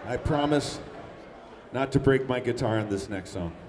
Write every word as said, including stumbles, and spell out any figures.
I promise not to break my guitar on this next song.